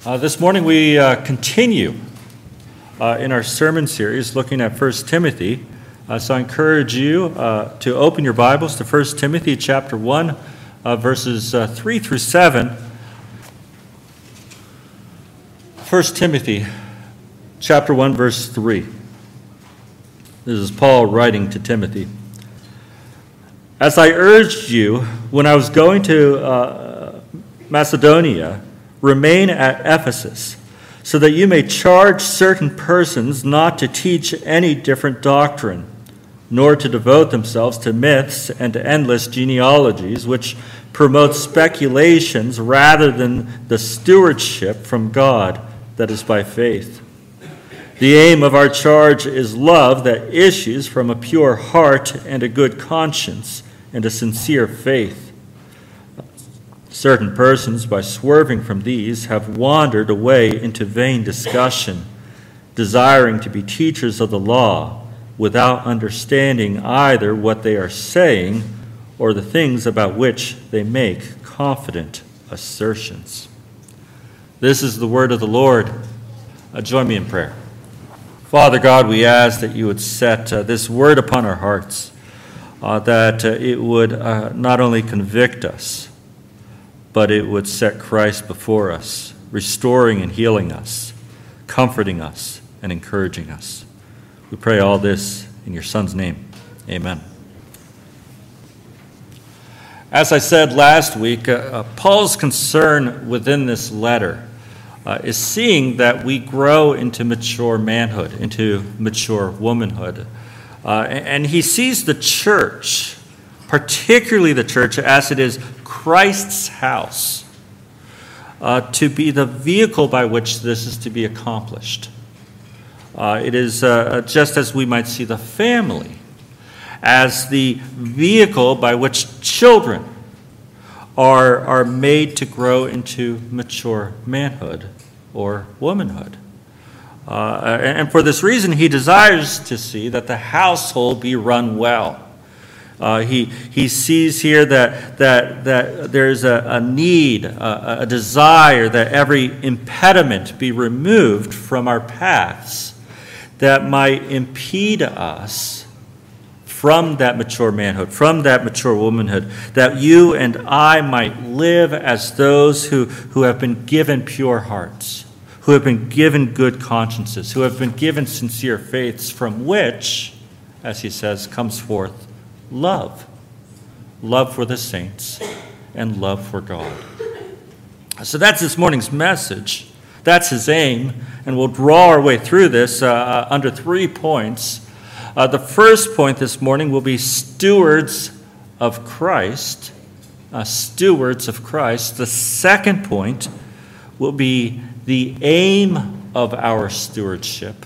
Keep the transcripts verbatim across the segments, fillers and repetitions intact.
Uh, this morning we uh, continue uh, in our sermon series looking at First Timothy. Uh, so I encourage you uh, to open your Bibles to First Timothy chapter one, uh, verses uh, three through seven. First Timothy chapter one, verse three. This is Paul writing to Timothy. As I urged you when I was going to uh, Macedonia, remain at Ephesus, so that you may charge certain persons not to teach any different doctrine, nor to devote themselves to myths and to endless genealogies, which promote speculations rather than the stewardship from God that is by faith. The aim of our charge is love that issues from a pure heart and a good conscience and a sincere faith. Certain persons, by swerving from these, have wandered away into vain discussion, desiring to be teachers of the law, without understanding either what they are saying or the things about which they make confident assertions. This is the word of the Lord. Uh, join me in prayer. Father God, we ask that you would set uh, this word upon our hearts, uh, that uh, it would uh, not only convict us, but it would set Christ before us, restoring and healing us, comforting us, and encouraging us. We pray all this in your Son's name. Amen. As I said last week, uh, Paul's concern within this letter uh, is seeing that we grow into mature manhood, into mature womanhood. Uh, and he sees the church, particularly the church as it is Christ's house, uh, to be the vehicle by which this is to be accomplished. Uh, it is uh, just as we might see the family as the vehicle by which children are, are made to grow into mature manhood or womanhood. Uh, and for this reason, he desires to see that the household be run well. Uh, he he sees here that that that there's a, a need, a, a desire that every impediment be removed from our paths that might impede us from that mature manhood, from that mature womanhood, that you and I might live as those who, who have been given pure hearts, who have been given good consciences, who have been given sincere faiths, from which, as he says, comes forth love. Love for the saints and love for God. So that's this morning's message. That's his aim. And we'll draw our way through this uh, under three points. Uh, the first point this morning will be stewards of Christ. Uh, stewards of Christ. The second point will be the aim of our stewardship.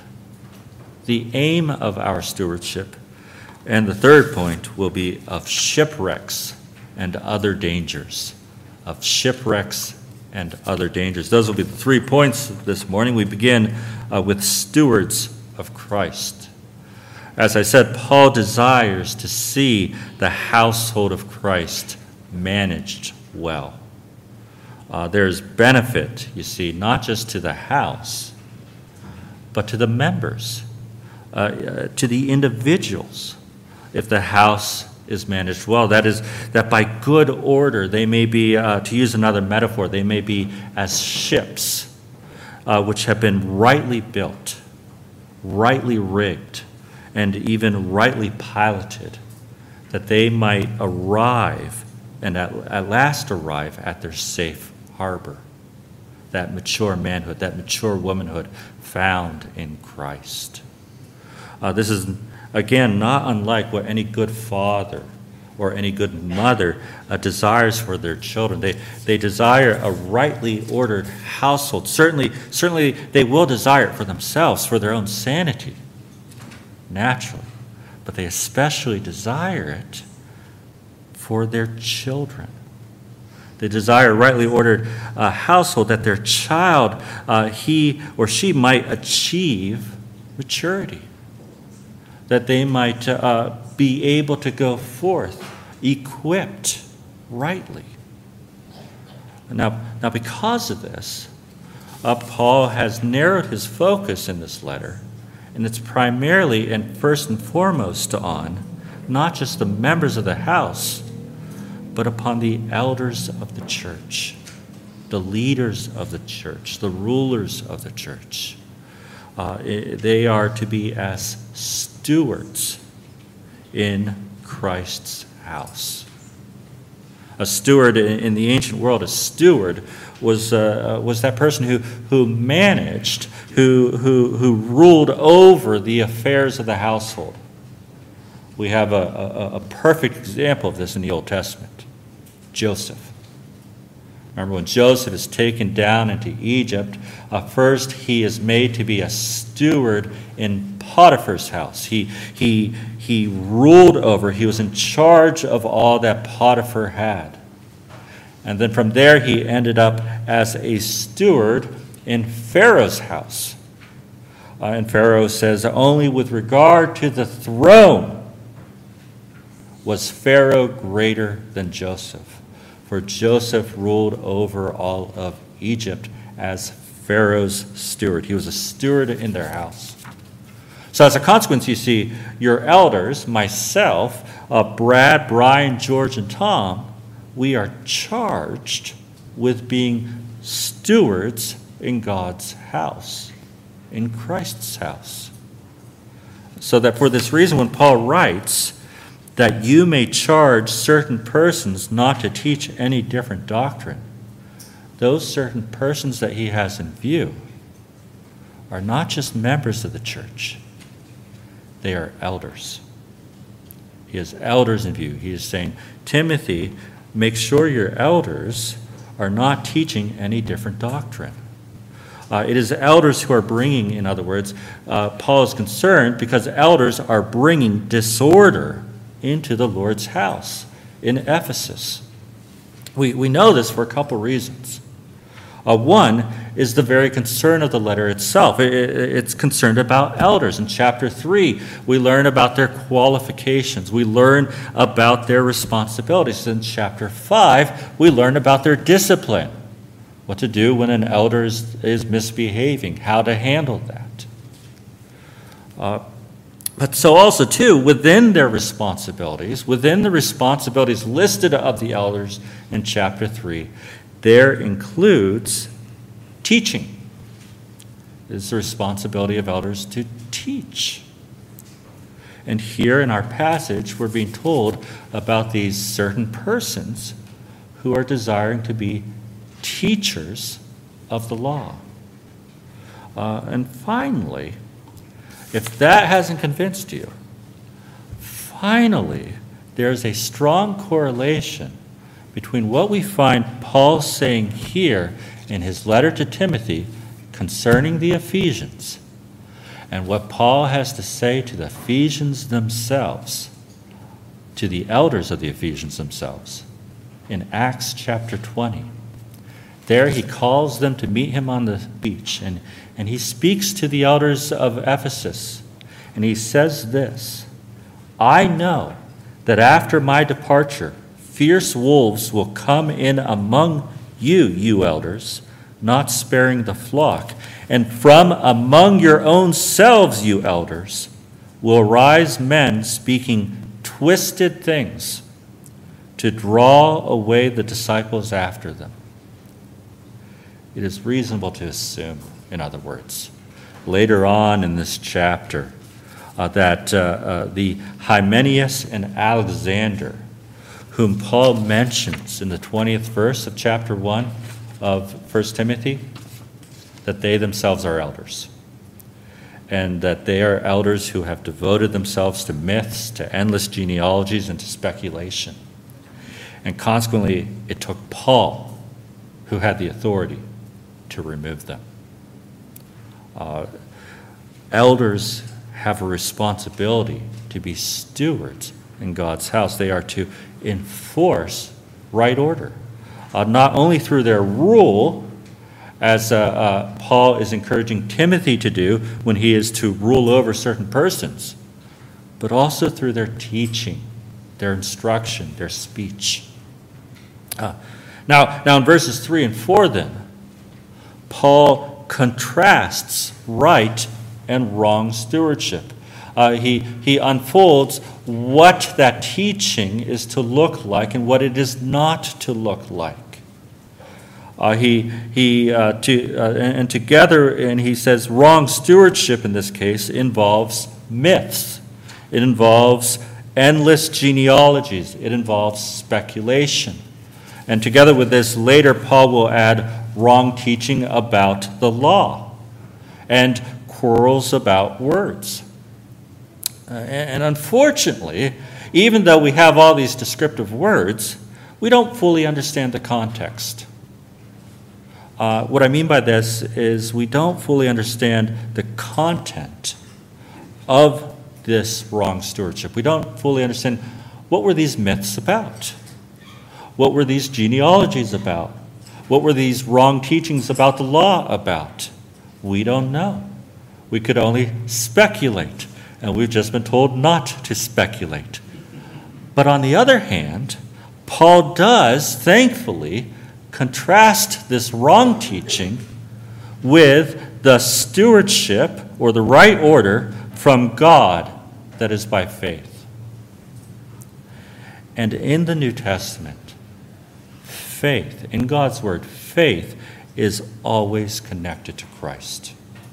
The aim of our stewardship. And the third point will be of shipwrecks and other dangers. Of shipwrecks and other dangers. Those will be the three points this morning. We begin uh, with stewards of Christ. As I said, Paul desires to see the household of Christ managed well. Uh, there's benefit, you see, not just to the house, but to the members, uh, uh, to the individuals. If the house is managed well, that is, that by good order, they may be, uh, to use another metaphor, they may be as ships uh, which have been rightly built, rightly rigged, and even rightly piloted, that they might arrive and at, at last arrive at their safe harbor, that mature manhood, that mature womanhood found in Christ. Uh, this is Again, not unlike what any good father or any good mother uh, desires for their children. They they desire a rightly ordered household. Certainly, certainly they will desire it for themselves, for their own sanity, naturally. But they especially desire it for their children. They desire a rightly ordered uh, household that their child, uh, he or she might achieve maturity. That they might uh, be able to go forth equipped rightly. Now, now because of this, uh, Paul has narrowed his focus in this letter, and it's primarily and first and foremost on not just the members of the house, but upon the elders of the church, the leaders of the church, the rulers of the church. Uh, they are to be as stewards in Christ's house. A steward in the ancient world, a steward was uh, was that person who who managed, who who who ruled over the affairs of the household. We have a, a, a perfect example of this in the Old Testament, Joseph. Remember when Joseph is taken down into Egypt, uh, first he is made to be a steward in Potiphar's house. He, he, he ruled over, he was in charge of all that Potiphar had. And then from there he ended up as a steward in Pharaoh's house. Uh, and Pharaoh says, only with regard to the throne was Pharaoh greater than Joseph. For Joseph ruled over all of Egypt as Pharaoh's steward. He was a steward in their house. So as a consequence, you see, your elders, myself, uh, Brad, Brian, George, and Tom, we are charged with being stewards in God's house, in Christ's house. So that for this reason, when Paul writes that you may charge certain persons not to teach any different doctrine, those certain persons that he has in view are not just members of the church, they are elders. He has elders in view. He is saying, Timothy, make sure your elders are not teaching any different doctrine. Uh, it is elders who are bringing, in other words, uh, Paul is concerned because elders are bringing disorder into the Lord's house in Ephesus. We, we know this for a couple reasons. Uh, one is the very concern of the letter itself. It, it, it's concerned about elders. In chapter three, we learn about their qualifications. We learn about their responsibilities. In chapter five, we learn about their discipline. What to do when an elder is, is misbehaving, how to handle that. Uh, But so also, too, within their responsibilities, within the responsibilities listed of the elders in chapter three, there includes teaching. It is the responsibility of elders to teach. And here in our passage, we're being told about these certain persons who are desiring to be teachers of the law. Uh, and finally, if that hasn't convinced you, finally, there's a strong correlation between what we find Paul saying here in his letter to Timothy concerning the Ephesians and what Paul has to say to the Ephesians themselves, to the elders of the Ephesians themselves, in Acts chapter twenty. There he calls them to meet him on the beach, and, and he speaks to the elders of Ephesus, and he says this, I know that after my departure, fierce wolves will come in among you, you elders, not sparing the flock, and from among your own selves, you elders, will rise men speaking twisted things to draw away the disciples after them. It is reasonable to assume, in other words, later on in this chapter, uh, that uh, uh, the Hymenaeus and Alexander, whom Paul mentions in the twentieth verse of chapter one of First Timothy, that they themselves are elders, and that they are elders who have devoted themselves to myths, to endless genealogies, and to speculation. And consequently, it took Paul, who had the authority, to remove them. Uh, elders have a responsibility to be stewards in God's house. They are to enforce right order, uh, not only through their rule, as uh, uh, Paul is encouraging Timothy to do when he is to rule over certain persons, but also through their teaching, their instruction, their speech. Uh, now, now in verses three and four then, Paul contrasts right and wrong stewardship. Uh, he, he unfolds what that teaching is to look like and what it is not to look like. Uh, he he uh, to uh, and, and together, and he says wrong stewardship in this case involves myths. It involves endless genealogies. It involves speculation. And together with this, later Paul will add wrong teaching about the law and quarrels about words. Uh, and, and unfortunately, even though we have all these descriptive words, we don't fully understand the context. Uh, what I mean by this is we don't fully understand the content of this wrong stewardship. We don't fully understand what were these myths about? What were these genealogies about? What were these wrong teachings about the law about? We don't know. We could only speculate, and we've just been told not to speculate. But on the other hand, Paul does, thankfully, contrast this wrong teaching with the stewardship or the right order from God that is by faith. And in the New Testament, faith, in God's word, faith is always connected to Christ.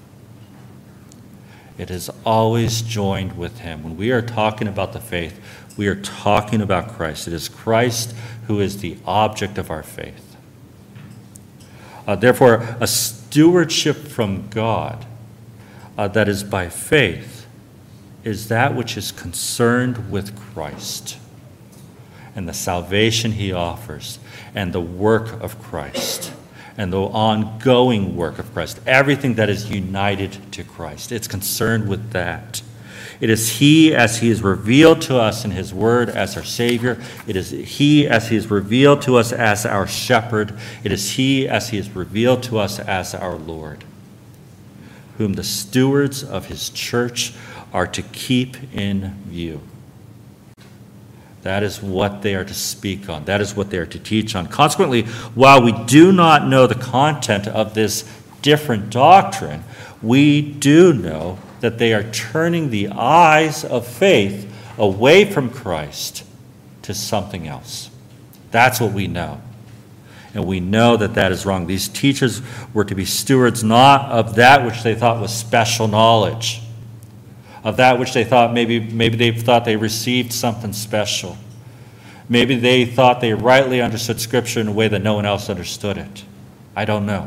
It is always joined with him. When we are talking about the faith, we are talking about Christ. It is Christ who is the object of our faith. Uh, therefore, a stewardship from God uh, that is by faith is that which is concerned with Christ and the salvation he offers and the work of Christ and the ongoing work of Christ. Everything that is united to Christ. It's concerned with that. It is he as he is revealed to us in his word as our Savior. It is he as he is revealed to us as our shepherd. It is he as he is revealed to us as our Lord, whom the stewards of his church are to keep in view. That is what they are to speak on. That is what they are to teach on. Consequently, while we do not know the content of this different doctrine, we do know that they are turning the eyes of faith away from Christ to something else. That's what we know. And we know that that is wrong. These teachers were to be stewards not of that which they thought was special knowledge, of that which they thought maybe, maybe they thought they received something special. Maybe they thought they rightly understood Scripture in a way that no one else understood it. I don't know.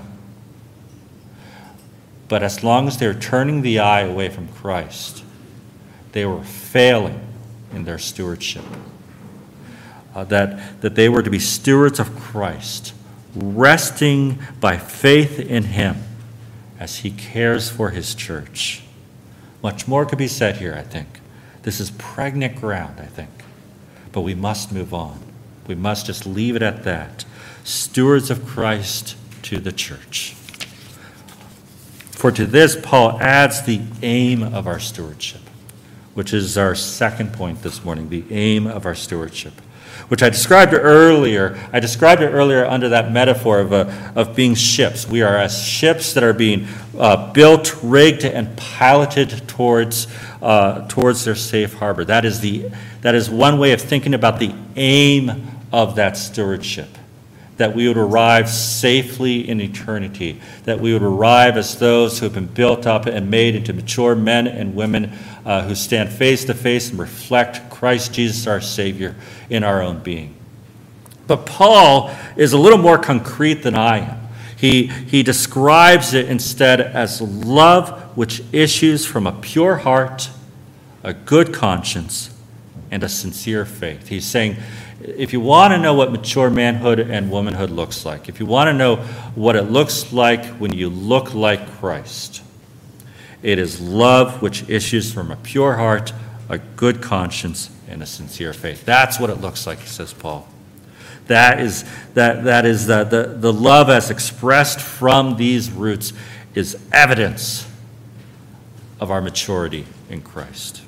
But as long as they're turning the eye away from Christ, they were failing in their stewardship. Uh, that, that they were to be stewards of Christ, resting by faith in him as he cares for his church. Much more could be said here, I think. This is pregnant ground, I think. But we must move on. We must just leave it at that. Stewards of Christ to the church. For to this, Paul adds the aim of our stewardship, which is our second point this morning, the aim of our stewardship, which I described earlier. I described it earlier under that metaphor of, uh, of being ships. We are as ships that are being uh, built, rigged, and piloted towards, uh, towards their safe harbor. That is, the, that is one way of thinking about the aim of that stewardship. That we would arrive safely in eternity, that we would arrive as those who have been built up and made into mature men and women uh, who stand face to face and reflect Christ Jesus our Savior in our own being. But Paul is a little more concrete than I am. He, he describes it instead as love which issues from a pure heart, a good conscience, and a sincere faith. He's saying, if you want to know what mature manhood and womanhood looks like, if you want to know what it looks like when you look like Christ, it is love which issues from a pure heart, a good conscience, and a sincere faith. That's what it looks like, says Paul. That is, that, that is the, the, the love as expressed from these roots is evidence of our maturity in Christ.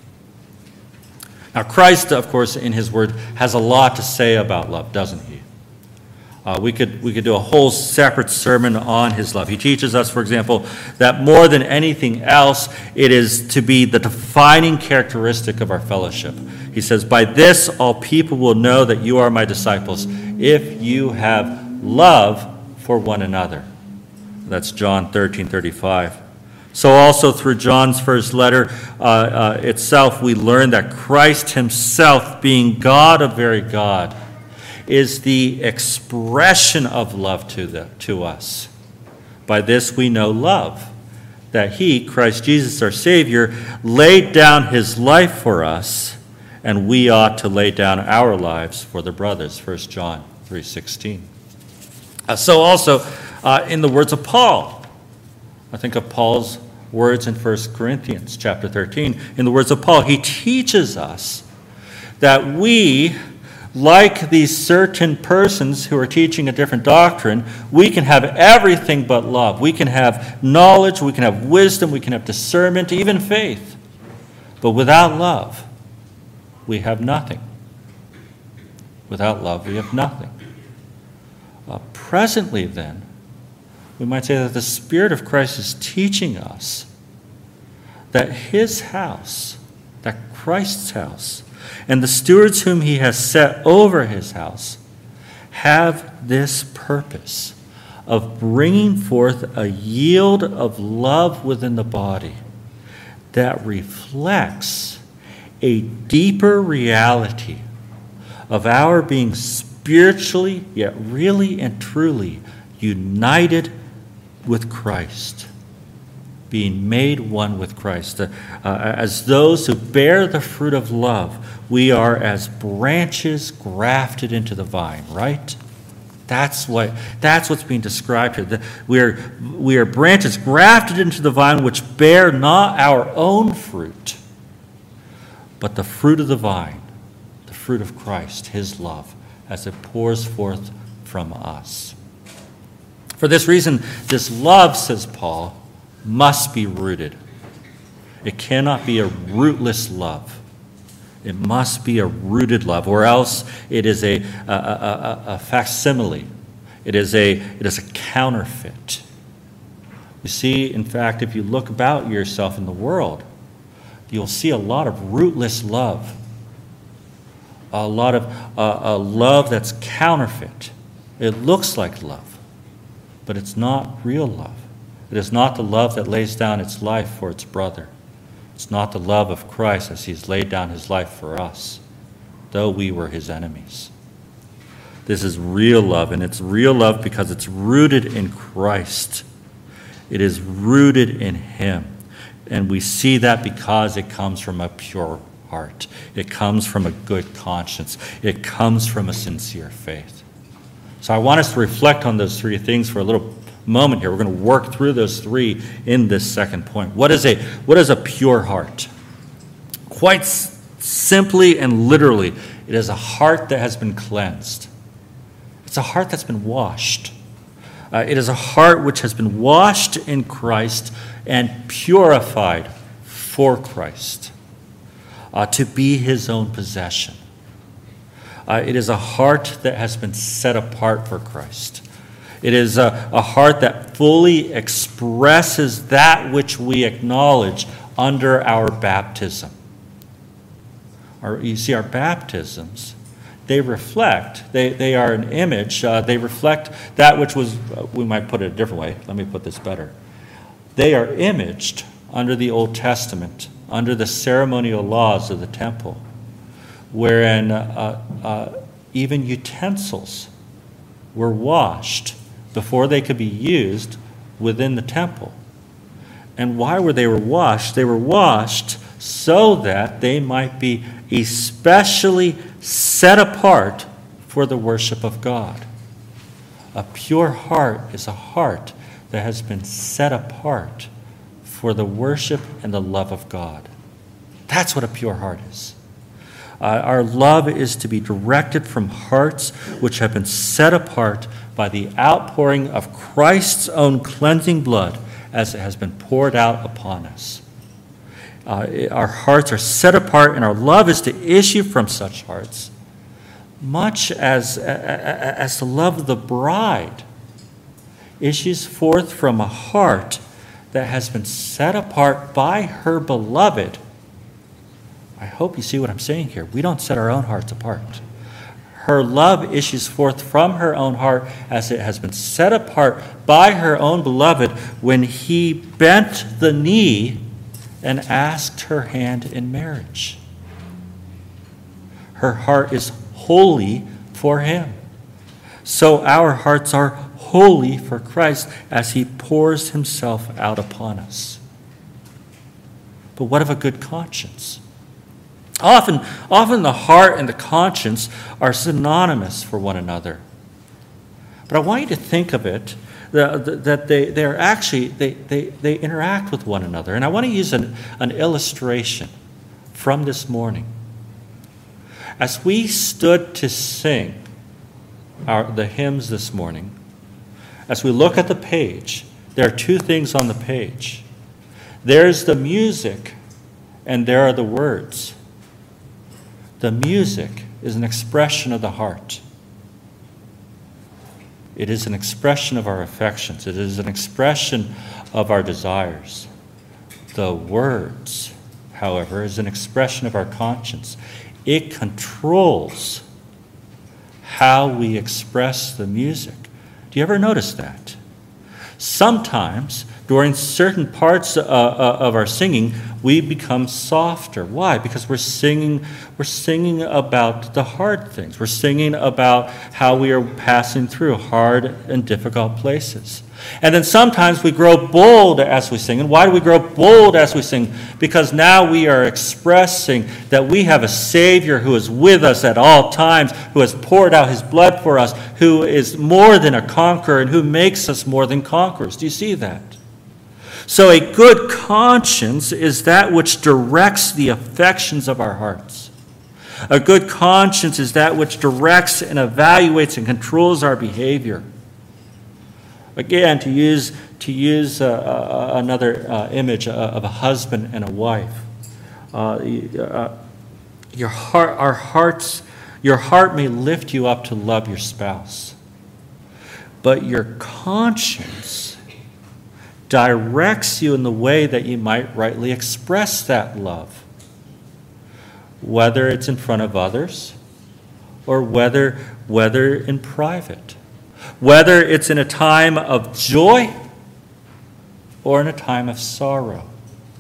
Now, Christ, of course, in his word, has a lot to say about love, doesn't he? Uh, we could we could do a whole separate sermon on his love. He teaches us, for example, that more than anything else, it is to be the defining characteristic of our fellowship. He says, "By this all people will know that you are my disciples, if you have love for one another." That's John thirteen thirty-five. So also through John's first letter uh, uh, itself, we learn that Christ himself, being God of very God, is the expression of love to the to us. By this we know love, that he, Christ Jesus our Savior, laid down his life for us, and we ought to lay down our lives for the brothers, First John three sixteen. Uh, so also, uh, in the words of Paul, I think of Paul's words in First Corinthians chapter thirteen. In the words of Paul, he teaches us that we, like these certain persons who are teaching a different doctrine, we can have everything but love. We can have knowledge, we can have wisdom, we can have discernment, even faith. But without love, we have nothing. Without love, we have nothing. Uh, presently, then, we might say that the Spirit of Christ is teaching us that his house, that Christ's house, and the stewards whom he has set over his house have this purpose of bringing forth a yield of love within the body that reflects a deeper reality of our being spiritually, yet really and truly united with Christ, being made one with Christ. Uh, as those who bear the fruit of love, we are as branches grafted into the vine, right? That's what that's what's being described here. The, we are we are branches grafted into the vine, which bear not our own fruit, but the fruit of the vine, the fruit of Christ, his love, as it pours forth from us. For this reason, this love, says Paul, must be rooted. It cannot be a rootless love. It must be a rooted love, or else it is a, a, a, a facsimile. It is a, it is a counterfeit. You see, in fact, if you look about yourself in the world, you'll see a lot of rootless love. A lot of uh, a love that's counterfeit. It looks like love, but it's not real love. It is not the love that lays down its life for its brother. It's not the love of Christ as he's laid down his life for us, though we were his enemies. This is real love, and it's real love because it's rooted in Christ. It is rooted in him. And we see that because it comes from a pure heart. It comes from a good conscience. It comes from a sincere faith. So I want us to reflect on those three things for a little moment here. We're going to work through those three in this second point. What is a what is a pure heart? Quite s- simply and literally, it is a heart that has been cleansed. It's a heart that's been washed. Uh, it is a heart which has been washed in Christ and purified for Christ, uh, to be his own possession. Uh, it is a heart that has been set apart for Christ. It is a, a heart that fully expresses that which we acknowledge under our baptism. Our, you see, our baptisms, they reflect, they, they are an image, uh, they reflect that which was, uh, we might put it a different way, let me put this better. They are imaged under the Old Testament, under the ceremonial laws of the temple, wherein uh, uh, even utensils were washed before they could be used within the temple. And why were they were washed? They were washed so that they might be especially set apart for the worship of God. A pure heart is a heart that has been set apart for the worship and the love of God. That's what a pure heart is. Uh, our love is to be directed from hearts which have been set apart by the outpouring of Christ's own cleansing blood as it has been poured out upon us. Uh, our hearts are set apart, and our love is to issue from such hearts much as, as the love of the bride issues forth from a heart that has been set apart by her beloved. I hope you see what I'm saying here. We don't set our own hearts apart. Her love issues forth from her own heart as it has been set apart by her own beloved when he bent the knee and asked her hand in marriage. Her heart is holy for him. So our hearts are holy for Christ as he pours himself out upon us. But what of a good conscience? Often, often the heart and the conscience are synonymous for one another. But I want you to think of it, that they, they're actually, they, they, they interact with one another. And I want to use an, an illustration from this morning. As we stood to sing our, the hymns this morning, as we look at the page, there are two things on the page. There's the music, and there are the words. The music is an expression of the heart. It is an expression of our affections. It is an expression of our desires. The words, however, is an expression of our conscience. It controls how we express the music. Do you ever notice that? Sometimes, during certain parts uh, uh, of our singing, we become softer. Why? Because we're singing, we're singing about the hard things. We're singing about how we are passing through hard and difficult places. And then sometimes we grow bold as we sing. And why do we grow bold as we sing? Because now we are expressing that we have a Savior who is with us at all times, who has poured out his blood for us, who is more than a conqueror, and who makes us more than conquerors. Do you see that? So a good conscience is that which directs the affections of our hearts. A good conscience is that which directs and evaluates and controls our behavior. Again, to use to use uh, uh, another uh, image uh, of a husband and a wife, uh, uh, your heart, our hearts, your heart may lift you up to love your spouse, but your conscience directs you in the way that you might rightly express that love, whether it's in front of others or whether whether in private. Whether it's in a time of joy or in a time of sorrow.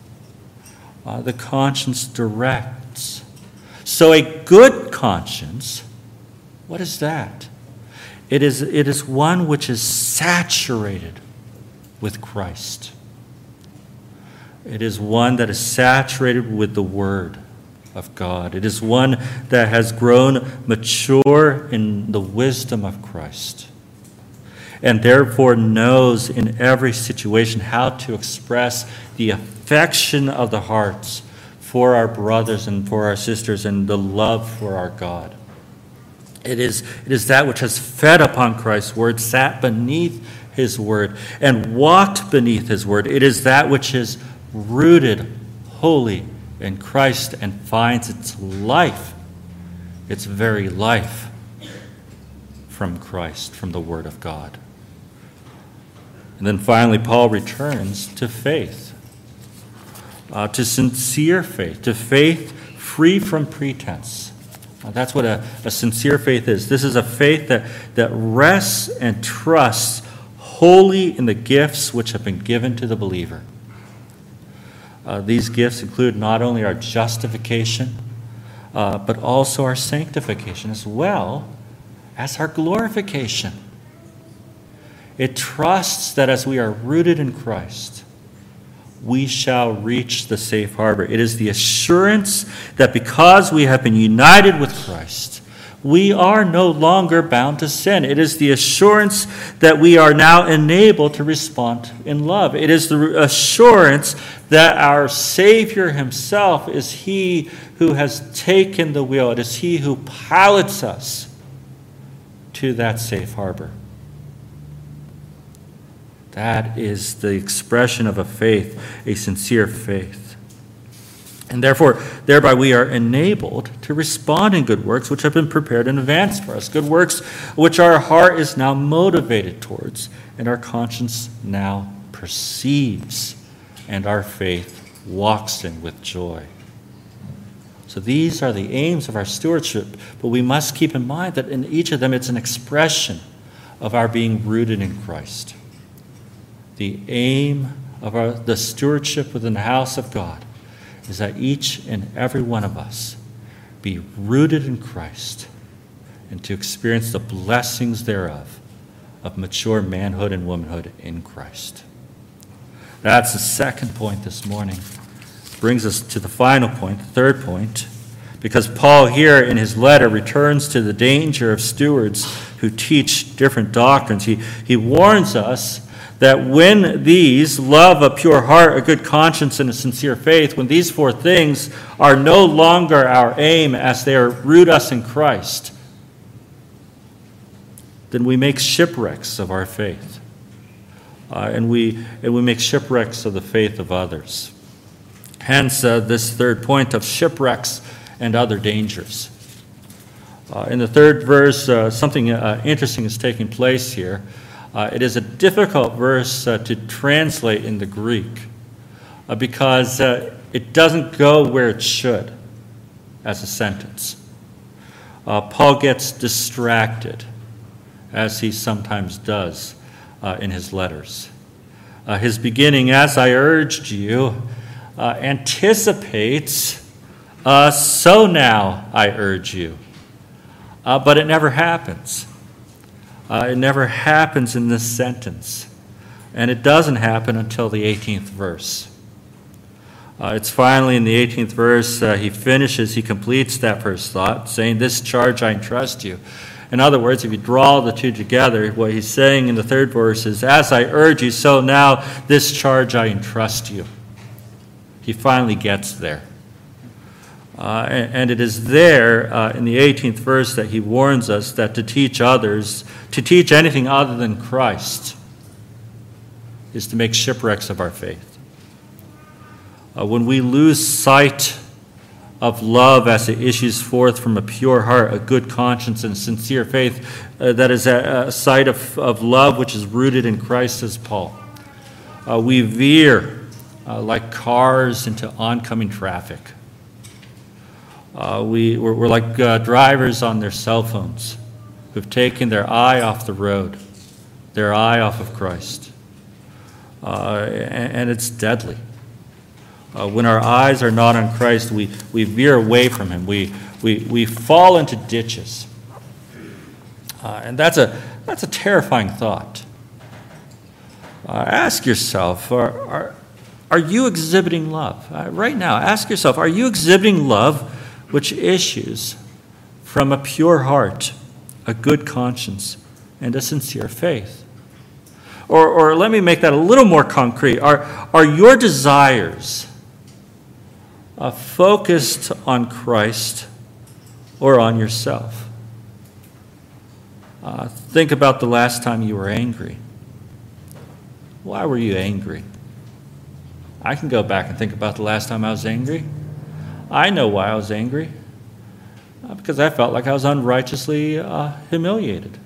Uh, the conscience directs. So a good conscience, what is that? It is, it is one which is saturated with Christ. It is one that is saturated with the Word of God. It is one that has grown mature in the wisdom of Christ, and therefore knows in every situation how to express the affection of the hearts for our brothers and for our sisters and the love for our God. It is, it is that which has fed upon Christ's word, sat beneath his word, and walked beneath his word. It is that which is rooted wholly in Christ and finds its life, its very life, from Christ, from the word of God. And then finally, Paul returns to faith, uh, to sincere faith, to faith free from pretense. Uh, that's what a, a sincere faith is. This is a faith that, that rests and trusts wholly in the gifts which have been given to the believer. Uh, these gifts include not only our justification, uh, but also our sanctification, as well as our glorification. It trusts that as we are rooted in Christ, we shall reach the safe harbor. It is the assurance that because we have been united with Christ, we are no longer bound to sin. It is the assurance that we are now enabled to respond in love. It is the assurance that our Savior himself is he who has taken the wheel. It is he who pilots us to that safe harbor. That is the expression of a faith, a sincere faith. And therefore, thereby we are enabled to respond in good works which have been prepared in advance for us, good works which our heart is now motivated towards, and our conscience now perceives, and our faith walks in with joy. So these are the aims of our stewardship, but we must keep in mind that in each of them it's an expression of our being rooted in Christ. The aim of our, the stewardship within the house of God is that each and every one of us be rooted in Christ and to experience the blessings thereof of mature manhood and womanhood in Christ. That's the second point this morning. Brings us to the final point, the third point, because Paul here in his letter returns to the danger of stewards who teach different doctrines. He, he warns us that when these, love, a pure heart, a good conscience, and a sincere faith, when these four things are no longer our aim as they are root us in Christ, then we make shipwrecks of our faith. Uh, and we and we make shipwrecks of the faith of others. Hence, uh, this third point of shipwrecks and other dangers. Uh, in the third verse, uh, something uh, interesting is taking place here. Uh, it is a difficult verse uh, to translate in the Greek uh, because uh, it doesn't go where it should as a sentence. Uh, Paul gets distracted, as he sometimes does uh, in his letters. Uh, his beginning, as I urged you, uh, anticipates, uh, so now I urge you. Uh, but it never happens. Uh, it never happens in this sentence. And it doesn't happen until the eighteenth verse. Uh, it's finally in the eighteenth verse, uh, he finishes, he completes that first thought, saying, this charge I entrust you. In other words, if you draw the two together, what he's saying in the third verse is, as I urge you, so now this charge I entrust you. He finally gets there. Uh, and, and it is there uh, in the eighteenth verse that he warns us that to teach others, to teach anything other than Christ, is to make shipwrecks of our faith. Uh, when we lose sight of love as it issues forth from a pure heart, a good conscience, and sincere faith, uh, that is a, a sight of, of love which is rooted in Christ, says Paul. Uh, we veer uh, like cars into oncoming traffic. Uh, we, we're, we're like uh, drivers on their cell phones who've taken their eye off the road, their eye off of Christ. Uh, and, and it's deadly. Uh, when our eyes are not on Christ, we, we veer away from him. We, we, we fall into ditches. Uh, and that's a, that's a terrifying thought. Uh, ask yourself, are, are, are you exhibiting love? Uh, right now, ask yourself, are you exhibiting love which issues from a pure heart, a good conscience, and a sincere faith? Or, or let me make that a little more concrete. Are, are your desires uh, focused on Christ or on yourself? Uh, think about the last time you were angry. Why were you angry? I can go back and think about the last time I was angry. I know why I was angry. Uh, because I felt like I was unrighteously uh, humiliated.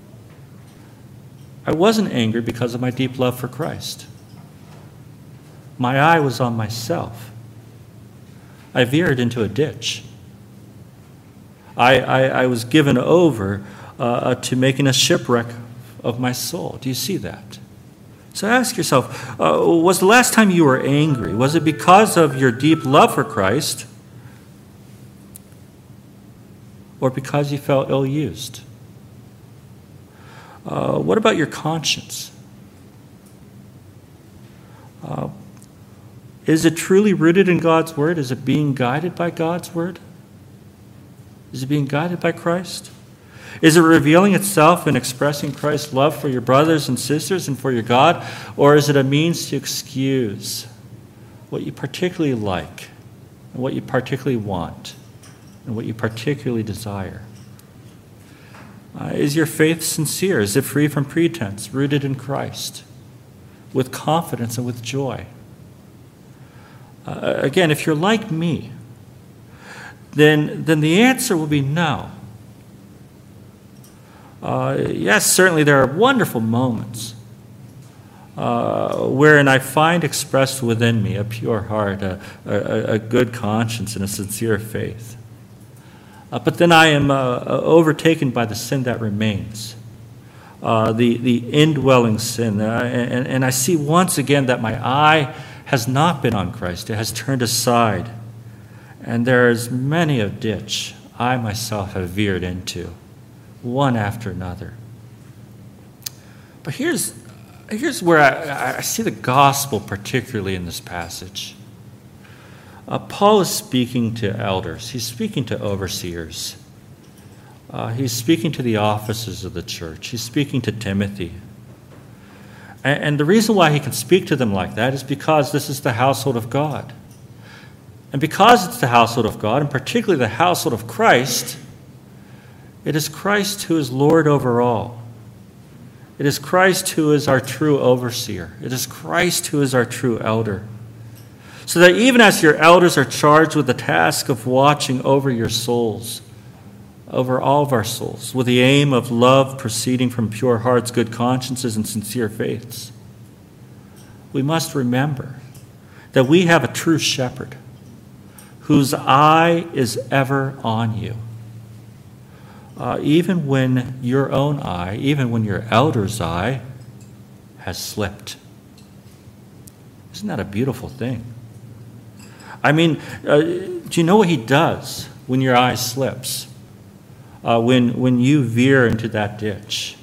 I wasn't angry because of my deep love for Christ. My eye was on myself. I veered into a ditch. I, I, I was given over uh, to making a shipwreck of my soul. Do you see that? So ask yourself, uh, was the last time you were angry, was it because of your deep love for Christ, or because you felt ill-used? Uh, what about your conscience? Uh, is it truly rooted in God's Word? Is it being guided by God's Word? Is it being guided by Christ? Is it revealing itself in expressing Christ's love for your brothers and sisters and for your God? Or is it a means to excuse what you particularly like and what you particularly want and what you particularly desire? Uh, is your faith sincere? Is it free from pretense, rooted in Christ, with confidence and with joy? Uh, again, if you're like me, then, then the answer will be no. Uh, yes, certainly there are wonderful moments uh, wherein I find expressed within me a pure heart, a, a, a good conscience, and a sincere faith. Uh, but then I am uh, overtaken by the sin that remains, uh, the, the indwelling sin. Uh, and, and I see once again that my eye has not been on Christ. It has turned aside. And there is many a ditch I myself have veered into, one after another. But here's, here's where I, I see the gospel, particularly in this passage. Uh, Paul is speaking to elders. He's speaking to overseers. Uh, he's speaking to the officers of the church. He's speaking to Timothy. And, and the reason why he can speak to them like that is because this is the household of God. And because it's the household of God, and particularly the household of Christ, it is Christ who is Lord over all. It is Christ who is our true overseer. It is Christ who is our true elder. So that even as your elders are charged with the task of watching over your souls, over all of our souls, with the aim of love proceeding from pure hearts, good consciences, and sincere faiths, we must remember that we have a true shepherd whose eye is ever on you. Uh, even when your own eye, even when your elder's eye has slipped. Isn't that a beautiful thing? I mean, uh, do you know what he does when your eye slips? Uh, when, when you veer into that ditch?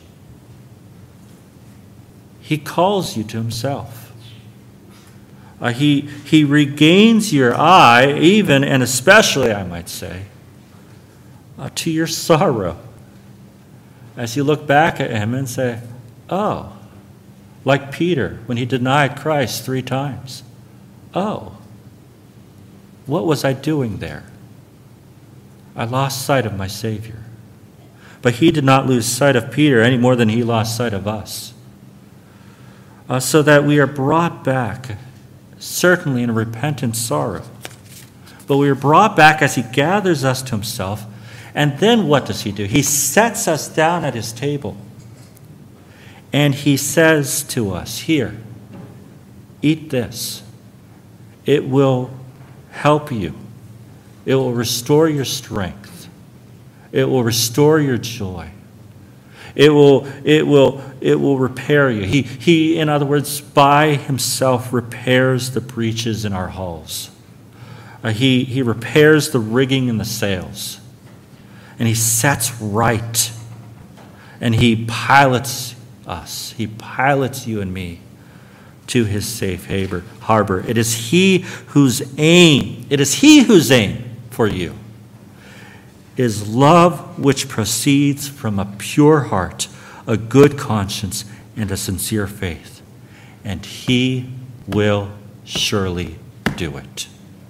He calls you to himself. Uh, he, he regains your eye, even and especially, I might say, uh, to your sorrow. As you look back at him and say, oh, like Peter when he denied Christ three times. Oh, what was I doing there? I lost sight of my Savior. But he did not lose sight of Peter any more than he lost sight of us. Uh, so that we are brought back, certainly in a repentant sorrow. But we are brought back as he gathers us to himself. And then what does he do? He sets us down at his table. And he says to us, here, eat this. It will help you. It will restore your strength. It will restore your joy. It will, it will, it will repair you. He, he, in other words, by himself repairs the breaches in our hulls. Uh, he, he repairs the rigging in the sails. And he sets right. And he pilots us. He pilots you and me to his safe harbor. It is he whose aim, it is he whose aim for you is love which proceeds from a pure heart, a good conscience, and a sincere faith. And he will surely do it.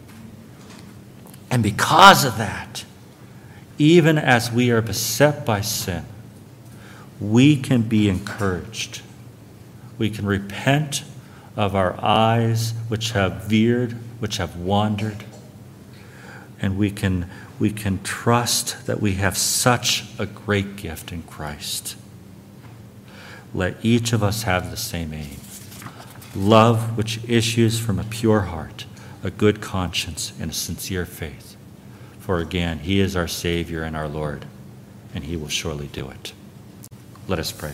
And because of that, even as we are beset by sin, we can be encouraged. We can repent of our eyes which have veered, which have wandered, and we can we can trust that we have such a great gift in Christ. Let each of us have the same aim. Love which issues from a pure heart, a good conscience, and a sincere faith. For again, he is our Savior and our Lord, and he will surely do it. Let us pray.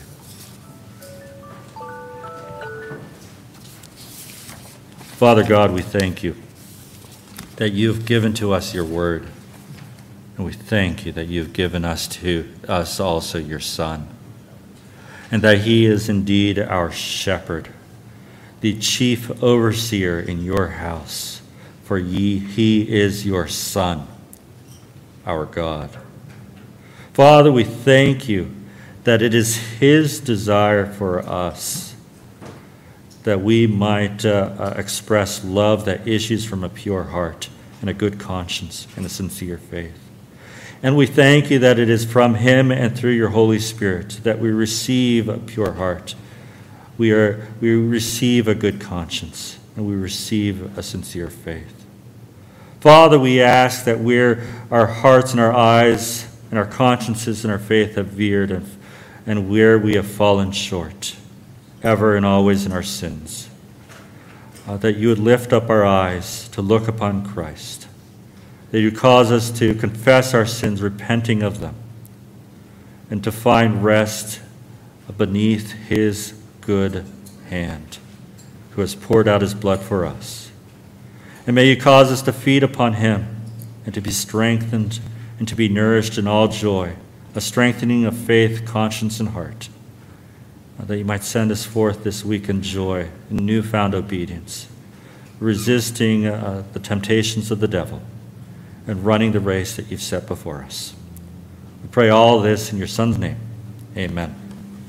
Father God, we thank you that you've given to us your word. And we thank you that you've given us to us also your Son. And that he is indeed our shepherd, the chief overseer in your house. For ye, he is your Son, our God. Father, we thank you that it is his desire for us that we might uh, uh, express love that issues from a pure heart and a good conscience and a sincere faith. And we thank you that it is from him and through your Holy Spirit that we receive a pure heart. We are we receive a good conscience. and we receive a sincere faith. Father, we ask that where our hearts and our eyes and our consciences and our faith have veered and, and where we have fallen short, ever and always in our sins, uh, that you would lift up our eyes to look upon Christ, that you cause us to confess our sins, repenting of them, and to find rest beneath his good hand, who has poured out his blood for us. And may you cause us to feed upon him and to be strengthened and to be nourished in all joy, a strengthening of faith, conscience, and heart, that you might send us forth this week in joy, in newfound obedience, resisting uh, the temptations of the devil and running the race that you've set before us. We pray all this in your Son's name. Amen.